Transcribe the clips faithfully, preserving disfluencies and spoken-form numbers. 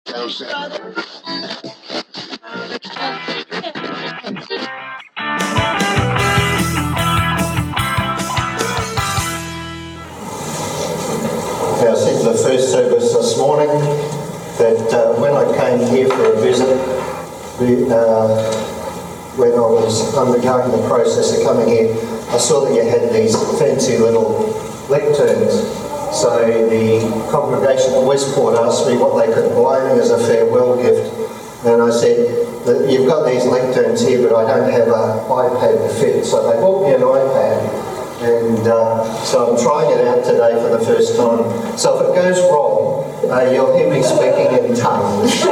I said in the first service this morning that uh, when I came here for a visit, the, uh, when I was undergoing the process of coming here, I saw that you had these fancy little lecterns. So the congregation at Westport asked me what they could buy me as a farewell gift. And I said, you've got these lecterns here, but I don't have an iPad to fit. So they bought me an iPad. And uh, so I'm trying it out today for the first time. So if it goes wrong, uh, you'll hear me speaking in tongues.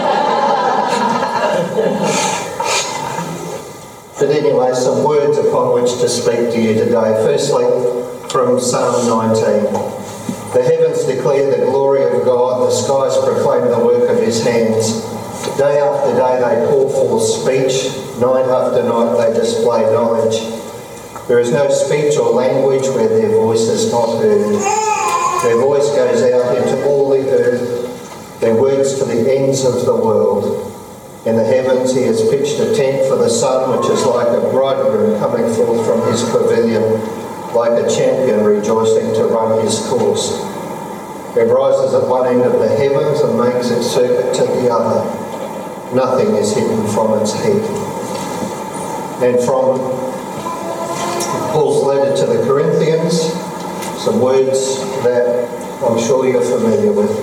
But anyway, some words upon which to speak to you today. Firstly, from Psalm nineteen. The heavens declare the glory of God, the skies proclaim the work of his hands. Day after day they pour forth speech, night after night they display knowledge. There is no speech or language where their voice is not heard. Their voice goes out into all the earth, their words to the ends of the world. In the heavens he has pitched a tent for the sun, which is like a bridegroom coming forth from his pavilion, like a champion rejoicing to run his course. It rises at one end of the heavens and makes its circuit to the other. Nothing is hidden from its heat. And from Paul's letter to the Corinthians, some words that I'm sure you're familiar with.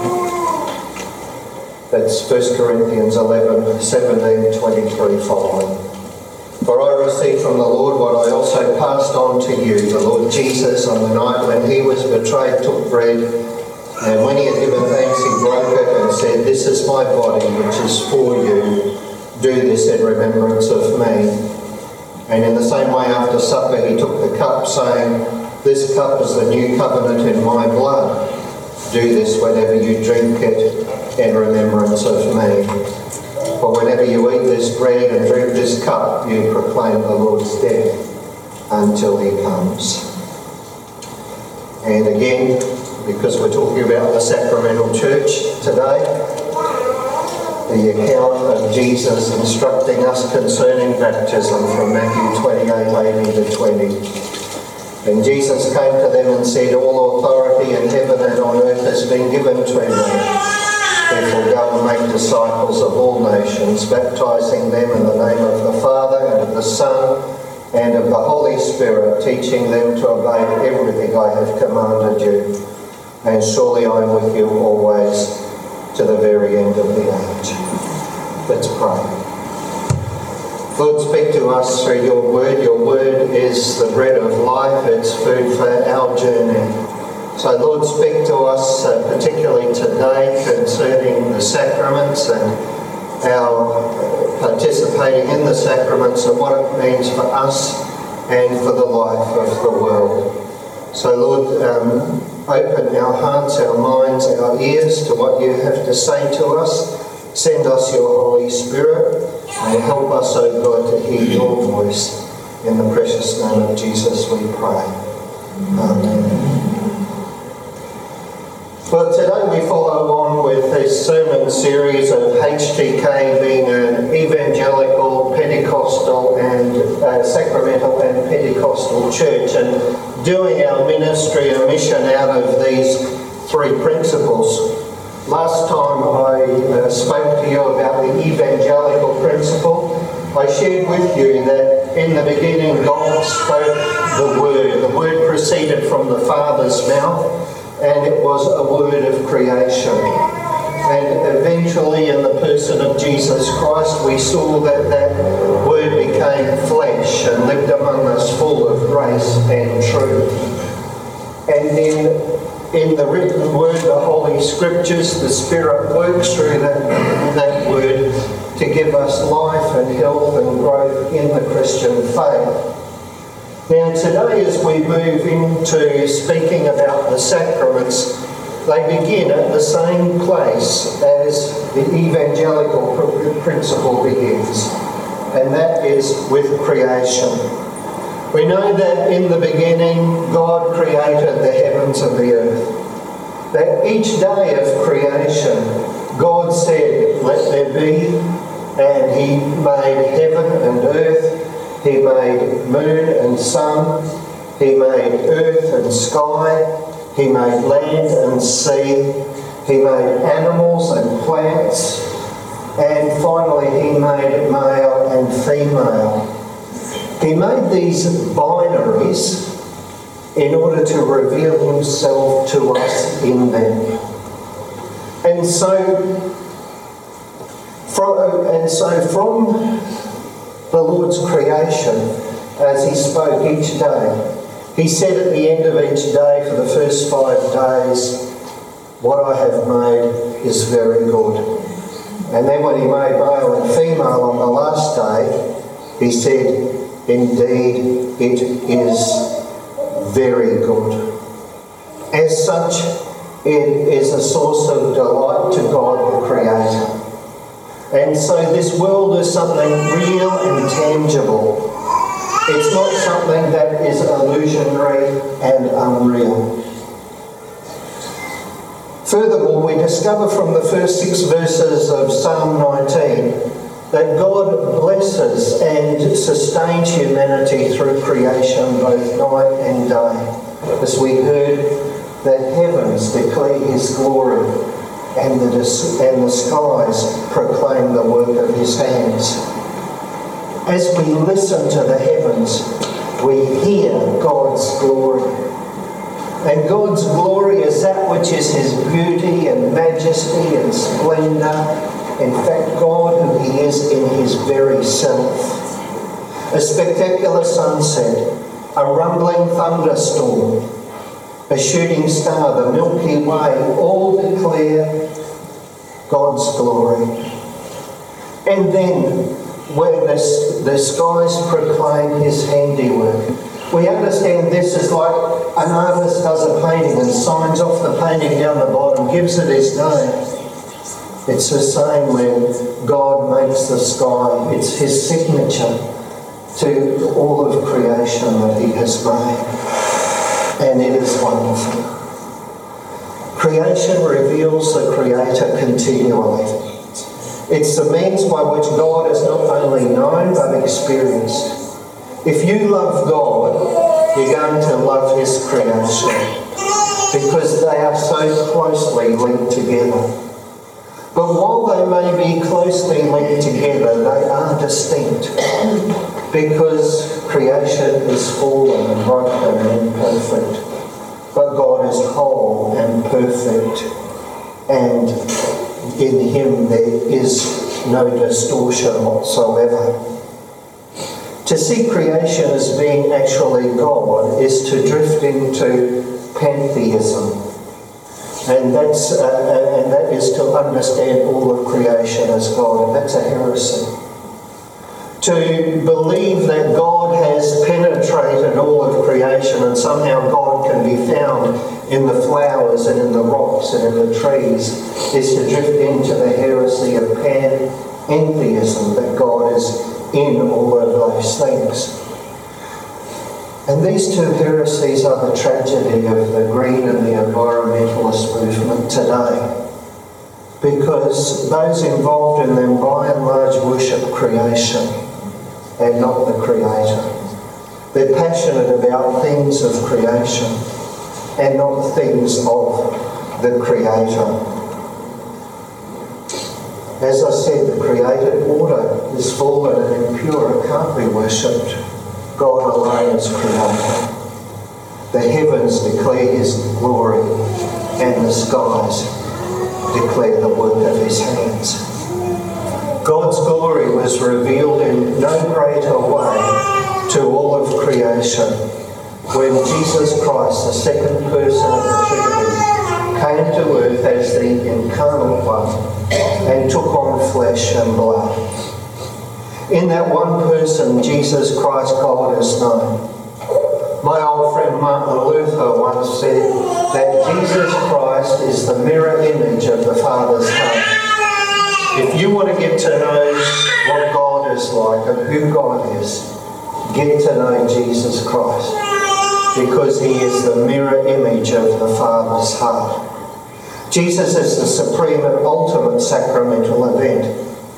That's First Corinthians eleven, seventeen, twenty-three following. For I received from the Lord what I also passed on to you. The Lord Jesus, on the night when he was betrayed, took bread, and when he had given thanks, he broke it and said, "This is my body, which is for you. Do this in remembrance of me." And in the same way, after supper, he took the cup, saying, "This cup is the new covenant in my blood. Do this whenever you drink it in remembrance of me. For whenever you eat this bread and drink this cup, you proclaim the Lord's death until he comes." And again, because we're talking about the sacramental church today, the account of Jesus instructing us concerning baptism from Matthew twenty-eight, eighteen to twenty. And Jesus came to them and said, "All authority in heaven and on earth has been given to me. Therefore go and make disciples of all nations, baptizing them in the name of the Father and of the Son and of the Holy Spirit, teaching them to obey everything I have commanded you. And surely I am with you always, to the very end of the age." Let's pray. Lord, speak to us through your word. Your word is the bread of life. It's food for our journey. So Lord, speak to us uh, particularly today concerning the sacraments and our participating in the sacraments and what it means for us and for the life of the world. So Lord, um, open our hearts, our minds, our ears to what you have to say to us. Send us your Holy Spirit and help us, O God, to hear your voice. In the precious name of Jesus we pray. Amen. Well, today we follow on with this sermon series of H T K being an evangelical, Pentecostal and uh, sacramental and Pentecostal church, and doing our ministry and mission out of these three principles. Last time I uh, spoke to you about the evangelical principle. I shared with you that in the beginning God spoke the Word. The Word proceeded from the Father's mouth, and it was a word of creation. And eventually in the person of Jesus Christ we saw that that word became flesh and lived among us full of grace and truth. And then in the written word, the Holy Scriptures, the Spirit works through that, that word to give us life and health and growth in the Christian faith. Now today as we move into speaking about the sacraments, they begin at the same place as the evangelical principle begins, and that is with creation. We know that in the beginning God created the heavens and the earth. That each day of creation God to be, and he made heaven and earth. He made moon and sun. He made earth and sky. He made land and sea. He made animals and plants. And finally, he made male and female. He made these binaries in order to reveal himself to us in them. And so, from, and so from the Lord's creation, as he spoke each day, he said at the end of each day for the first five days, what I have made is very good. And then when he made male and female on the last day, he said, indeed, it is very good. As such, it is a source of delight to God the Creator. And so this world is something real and tangible. It's not something that is illusionary and unreal. Furthermore, we discover from the first six verses of Psalm nineteen that God blesses and sustains humanity through creation both night and day. As we heard, that heavens declare his glory and the, and the skies proclaim the work of his hands. As we listen to the heavens, we hear God's glory. And God's glory is that which is his beauty and majesty and splendour. In fact, God who he is in his very self. A spectacular sunset, a rumbling thunderstorm, a shooting star, the Milky Way, all declare God's glory. And then, where the, the skies proclaim his handiwork. We understand this is like an artist does a painting and signs off the painting down the bottom, gives it his name. It's the same when God makes the sky. It's his signature to all of creation that he has made. And it is wonderful. Creation reveals the Creator continually. It's the means by which God is not only known but experienced. If you love God, you're going to love his creation because they are so closely linked together. But while they may be closely linked together, they are distinct because creation is fallen and broken and imperfect. But God is whole and perfect, and in him there is no distortion whatsoever. To see creation as being actually God is to drift into pantheism. And that's uh, and that is to understand all of creation as God, and that's a heresy. To believe that God has penetrated all of creation and somehow God can be found in the flowers and in the rocks and in the trees is to drift into the heresy of pantheism, that God is in all of those things. And these two heresies are the tragedy of the green and the environmentalist movement today, because those involved in them by and large worship creation and not the Creator. They're passionate about things of creation and not things of the Creator. As I said, the created order is fallen and impure. It can't be worshipped. God alone is Creator. The heavens declare his glory and the skies declare the work of his hands. God's glory was revealed in no greater way to all of creation when Jesus Christ, the second person of the Trinity, came to earth as the incarnate one and took on flesh and blood. In that one person, Jesus Christ, God is known. My old friend Martin Luther once said that Jesus Christ is the mirror image of the Father's heart. If you want to get to know what God is like and who God is, get to know Jesus Christ, because he is the mirror image of the Father's heart. Jesus is the supreme and ultimate sacramental event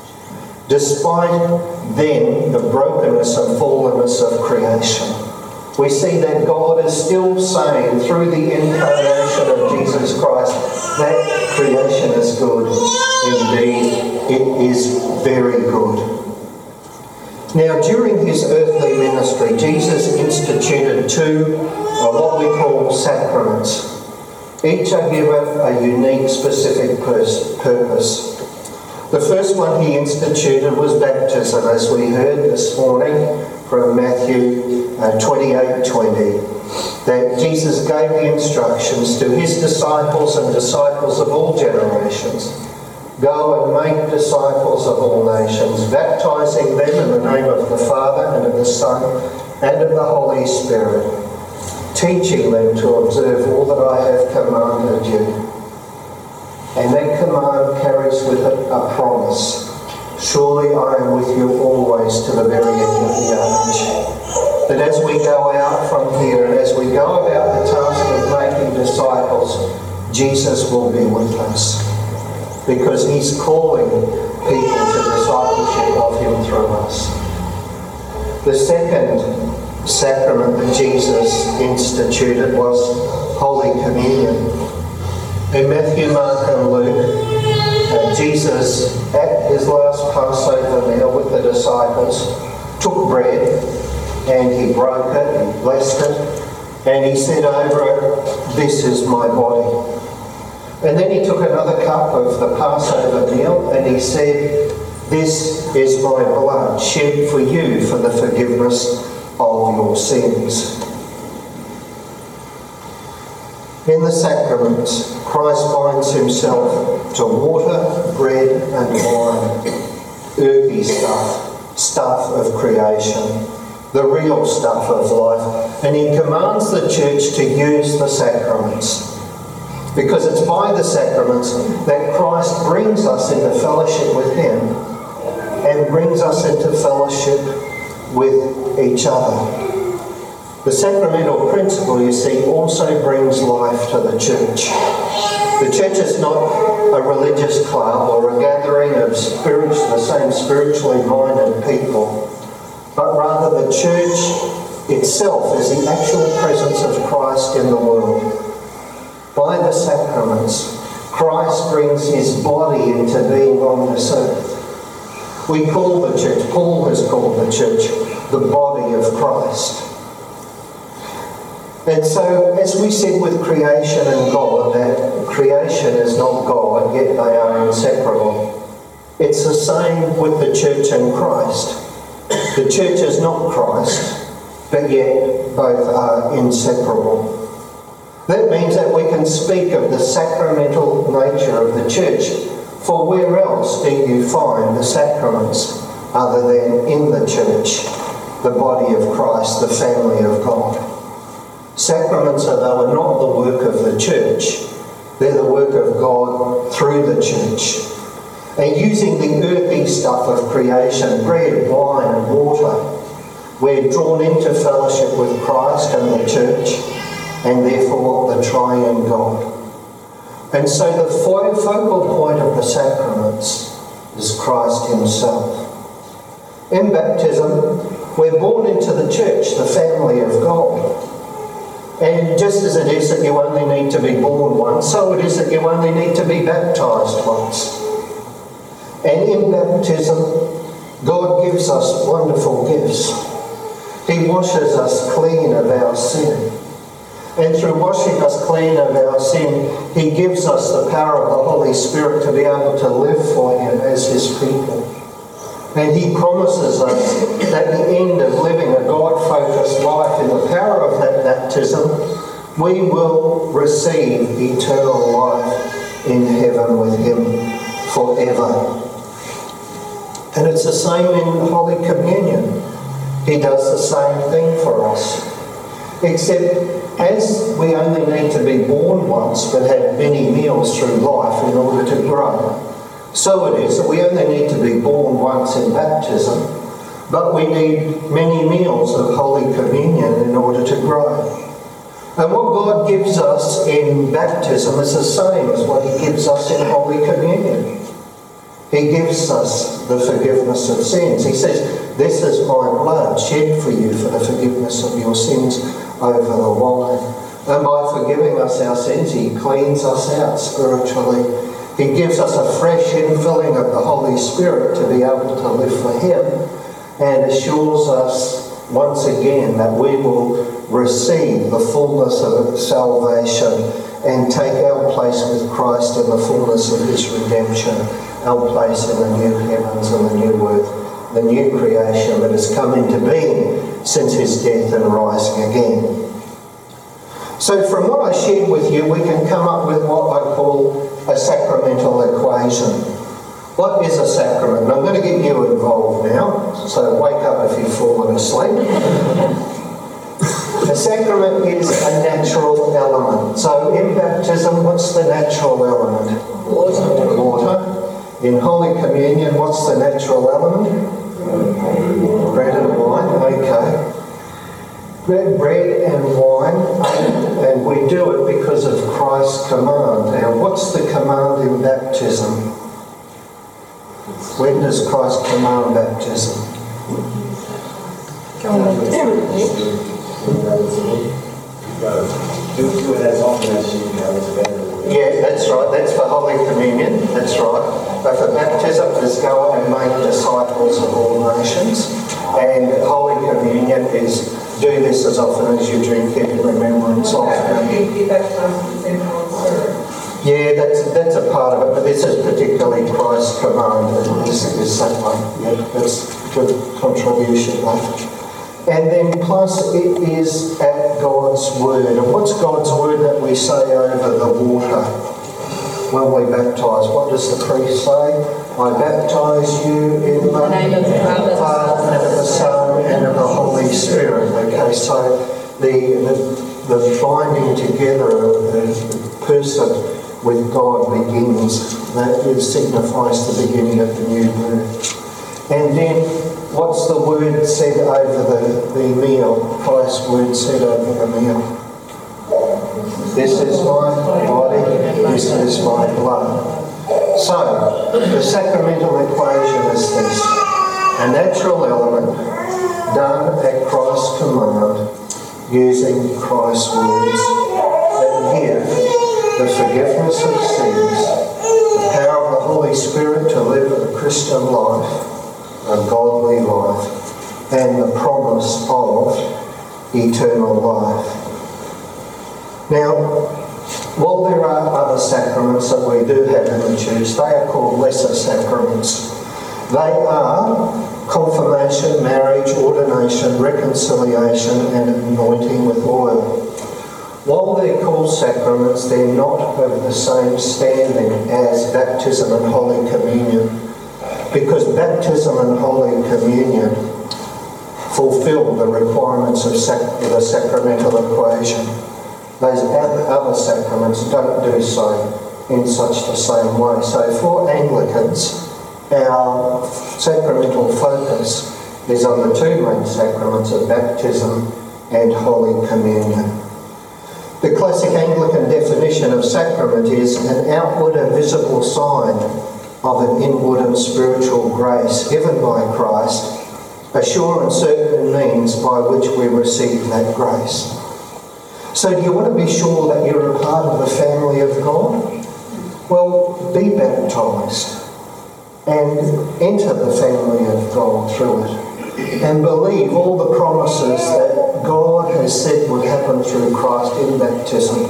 despite then the brokenness and fallenness of creation. We see that God is still saying through the incarnation of Jesus Christ that creation is good. Indeed, it is very good. Now, during his earthly ministry, Jesus instituted two of what we call sacraments. Each are given a unique, specific pers- purpose. The first one he instituted was baptism, as we heard this morning from Matthew uh, twenty-eight twenty, that Jesus gave the instructions to his disciples and disciples of all generations. Go and make disciples of all nations, baptizing them in the name of the Father and of the Son and of the Holy Spirit, teaching them to observe all that I have commanded you. And that command carries with it a promise. Surely I am with you always to the very end of the age. That as we go out from here and as we go about the task of making disciples, Jesus will be with us. Because he's calling people to discipleship of him through us. The second sacrament that Jesus instituted was Holy Communion. In Matthew, Mark and Luke, uh, Jesus, at his last Passover meal with the disciples, took bread and he broke it, he blessed it, and he said over it, "This is my body." And then he took another cup of the Passover meal and he said, "This is my blood shed for you for the forgiveness of your sins." In the sacraments, Christ binds himself to water, bread and wine, earthy stuff, stuff of creation, the real stuff of life, and he commands the church to use the sacraments. Because it's by the sacraments that Christ brings us into fellowship with him and brings us into fellowship with each other. The sacramental principle, you see, also brings life to the church. The church is not a religious club or a gathering of spiritual, the same spiritually minded people, but rather the church itself is the actual presence of Christ in the world. By the sacraments, Christ brings his body into being on this earth. We call the church, Paul has called the church, the body of Christ. And so, as we said with creation and God, that creation is not God, yet they are inseparable. It's the same with the church and Christ. The church is not Christ, but yet both are inseparable. That means that we can speak of the sacramental nature of the church, for where else do you find the sacraments other than in the church, the body of Christ, the family of God? Sacraments, although, are not the work of the church, they're the work of God through the church. And using the earthy stuff of creation, bread, wine and water, we're drawn into fellowship with Christ and the church, and therefore the triune God. And so the fo- focal point of the sacraments is Christ himself. In baptism, we're born into the church, the family of God. And just as it is that you only need to be born once, so it is that you only need to be baptised once. And in baptism, God gives us wonderful gifts. He washes us clean of our sin. And through washing us clean of our sin, he gives us the power of the Holy Spirit to be able to live for him as his people. And he promises us that at the end of living a God-focused life in the power of that baptism, we will receive eternal life in heaven with him forever. And it's the same in Holy Communion. He does the same thing for us. Except as we only need to be born once but have many meals through life in order to grow, so it is that we only need to be born once in baptism, but we need many meals of Holy Communion in order to grow. And what God gives us in baptism is the same as what he gives us in Holy Communion. He gives us the forgiveness of sins. He says, this is my blood shed for you for the forgiveness of your sins over the wine. And by forgiving us our sins, he cleans us out spiritually. He gives us a fresh infilling of the Holy Spirit to be able to live for him, and assures us once again that we will receive the fullness of salvation and take our place with Christ in the fullness of his redemption, our place in the new heavens and the new earth, the new creation that has come into being since his death and rising again. So from what I shared with you, we can come up with what I call a sacramental equation. What is a sacrament? And I'm going to get you involved now, so wake up if you've fallen asleep. A sacrament is a natural element. So in baptism, what's the natural element? Water. Water. In Holy Communion, what's the natural element? Bread and wine. Okay. Bread, bread and wine, and we do it because of Christ's command. Now, what's the command in baptism? When does Christ command baptism? Do it as often as you go. Yeah, that's right. That's for Holy Communion. That's right. But for baptism, is go and make disciples of all nations. And Holy Communion is do this as often as you drink it in remembrance of me. Yeah, that's that's a part of it, but this is particularly Christ's command. This is that one. Yeah, that's good contribution, mate. And then plus it is at God's word. And what's God's word that we say over the water when we baptise? What does the priest say? I baptise you in the name of the Father, and of the Son, and of the Holy Spirit. Okay, so the the, the binding together of the person with God begins. That is, signifies the beginning of the new birth. And then, what's the word said over the, the meal? Christ's word said over the meal. This is my body, this is my blood. So, the sacramental equation is this. A natural element done at Christ's command using Christ's words that give the forgiveness of sins, the power of the Holy Spirit to live a Christian life, a godly life, and the promise of eternal life. Now, while there are other sacraments that we do have in the Church, they are called lesser sacraments. They are confirmation, marriage, ordination, reconciliation, and anointing with oil. While they're called sacraments, they're not of the same standing as baptism and Holy Communion, because baptism and Holy Communion fulfill the requirements of sac- the sacramental equation. Those other sacraments don't do so in such the same way. So for Anglicans, our sacramental focus is on the two main sacraments of baptism and Holy Communion. The classic Anglican definition of sacrament is an outward and visible sign of an inward and spiritual grace given by Christ, a sure and certain means by which we receive that grace. So do you want to be sure that you're a part of the family of God? Well, be baptised and enter the family of God through it, and believe all the promises that God has said would happen through Christ in baptism.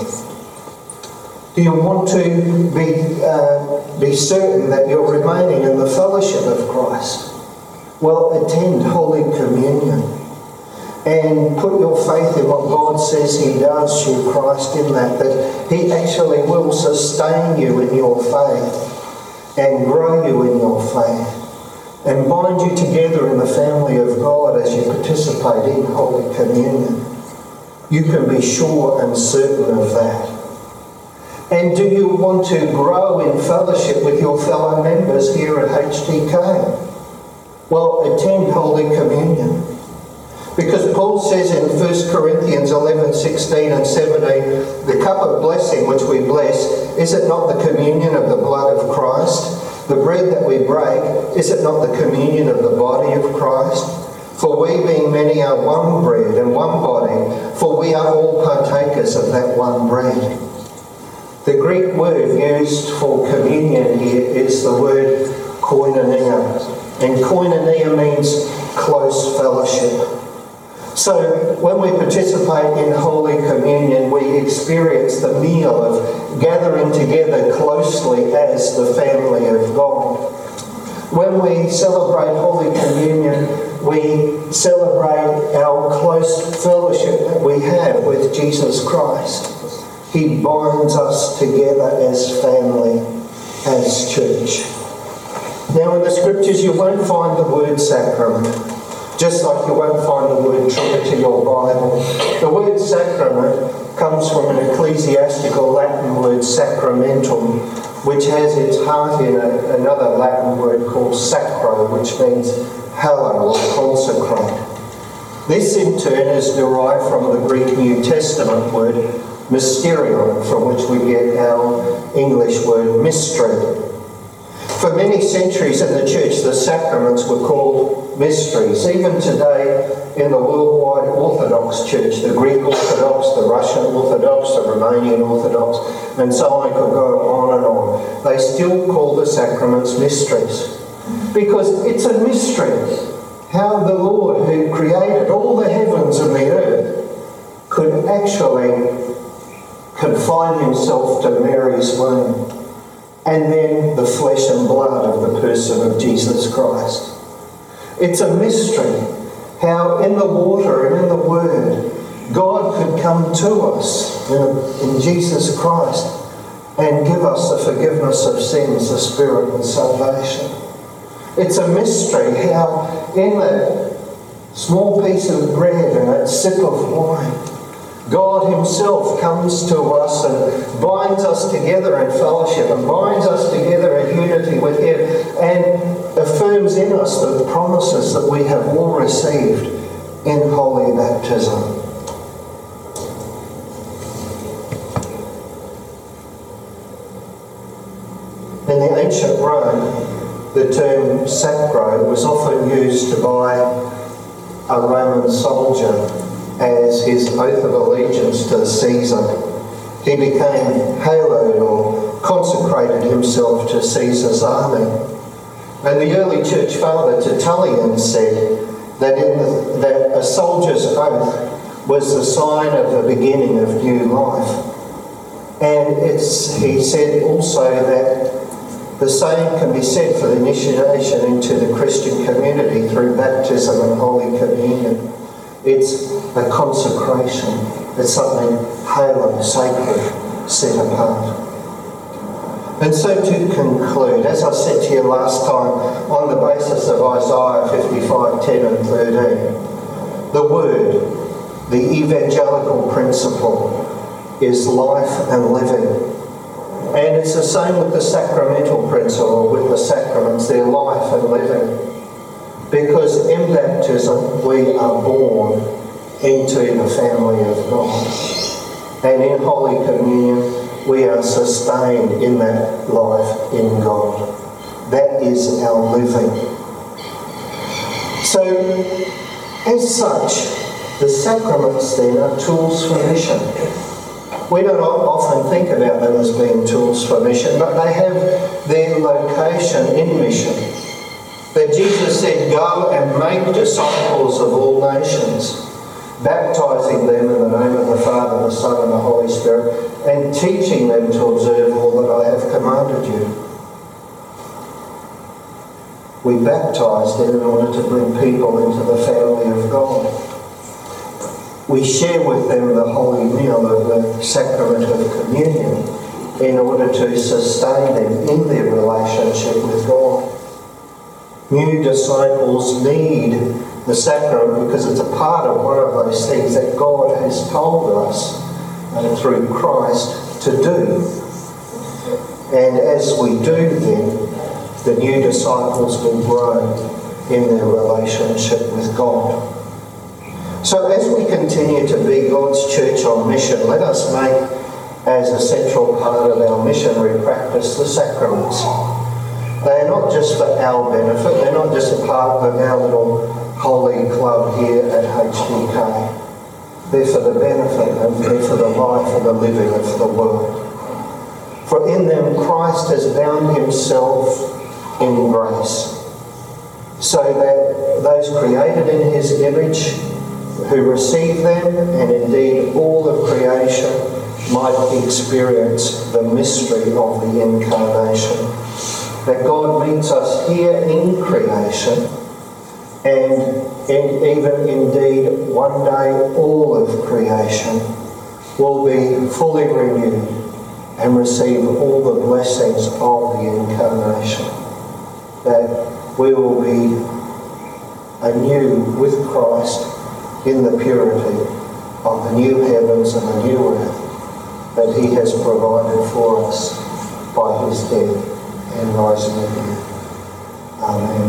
Do you want to be, uh, be certain that you're remaining in the fellowship of Christ? Well, attend Holy Communion and put your faith in what God says he does through Christ in that, that he actually will sustain you in your faith and grow you in your faith and bind you together in the family of God as you participate in Holy Communion. You can be sure and certain of that. And do you want to grow in fellowship with your fellow members here at H T K? Well, attend Holy Communion. Because Paul says in First Corinthians eleven, sixteen and seventeen, the cup of blessing which we bless, is it not the communion of the blood of Christ? The bread that we break, is it not the communion of the body of Christ? For we being many are one bread and one body, for we are all partakers of that one bread. The Greek word used for communion here is the word koinonia. And koinonia means close fellowship. So when we participate in Holy Communion, we experience the meal of gathering together closely as the family of God. When we celebrate Holy Communion, we celebrate our close fellowship that we have with Jesus Christ. He binds us together as family, as church. Now in the scriptures you won't find the word sacrament, just like you won't find the word Trinity or Bible. The word sacrament comes from an ecclesiastical Latin word sacramentum, which has its heart in a, another Latin word called sacro, which means hallow or consecrate. This in turn is derived from the Greek New Testament word mysterion, from which we get our English word mystery. For many centuries in the church, the sacraments were called mysteries. Even today, in the worldwide Orthodox Church, the Greek Orthodox, the Russian Orthodox, the Romanian Orthodox, and so on, I could go on and on, they still call the sacraments mysteries. Because it's a mystery how the Lord, who created all the heavens and the earth, could actually confine himself to Mary's womb. And then the flesh and blood of the person of Jesus Christ. It's a mystery how in the water and in the Word, God could come to us in Jesus Christ and give us the forgiveness of sins, the Spirit and salvation. It's a mystery how in that small piece of bread and that sip of wine, God himself comes to us and binds us together in fellowship and binds us together in unity with him and affirms in us the promises that we have all received in holy baptism. In the ancient Rome, the term sacro was often used by a Roman soldier as his oath of allegiance to Caesar. He became haloed or consecrated himself to Caesar's army. And the early church father Tertullian said that, in the, that a soldier's oath was the sign of the beginning of new life. And it's, he said also that the same can be said for the initiation into the Christian community through baptism and Holy Communion. It's a consecration. It's something hallowed, sacred, set apart. And so to conclude, as I said to you last time, on the basis of Isaiah fifty-five, ten and thirteen, the word, the evangelical principle, is life and living. And it's the same with the sacramental principle, with the sacraments, they're life and living. Because in baptism we are born into the family of God. And in Holy Communion we are sustained in that life in God. That is our living. So, as such, the sacraments then are tools for mission. We don't often think about them as being tools for mission, but they have their location in mission. That Jesus said, go and make disciples of all nations, baptising them in the name of the Father, the Son and the Holy Spirit, and teaching them to observe all that I have commanded you. We baptise them in order to bring people into the family of God. We share with them the holy meal of the sacrament of communion in order to sustain them in their relationship with God. New disciples need the sacrament because it's a part of one of those things that God has told us uh, through Christ to do. And as we do then, the new disciples will grow in their relationship with God. So as we continue to be God's church on mission, let us make as a central part of our missionary practice the sacraments. They are not just for our benefit, they're not just a part of our little holy club here at H D K. They're for the benefit and they're for the life and the living of the world. For in them Christ has bound himself in grace, so that those created in his image who receive them, and indeed all of creation, might experience the mystery of the incarnation. That God meets us here in creation, and, and even indeed one day all of creation will be fully renewed and receive all the blessings of the incarnation. That we will be anew with Christ in the purity of the new heavens and the new earth that he has provided for us by his death and rising again. Amen.